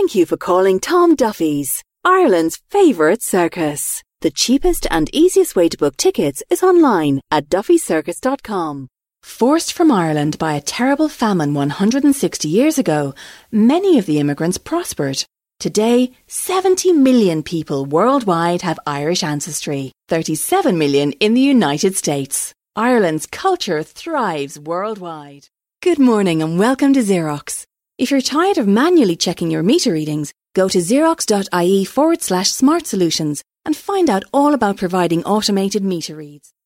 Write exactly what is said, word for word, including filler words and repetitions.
Thank you for calling Tom Duffy's, Ireland's favourite circus. The cheapest and easiest way to book tickets is online at duffy circus dot com. Forced from Ireland by a terrible famine one hundred sixty years ago, many of the immigrants prospered. Today, seventy million people worldwide have Irish ancestry, thirty-seven million in the United States. Ireland's culture thrives worldwide. Good morning and welcome to Xerox. If you're tired of manually checking your meter readings, go to xerox.ie forward slash smart solutions and find out all about providing automated meter reads.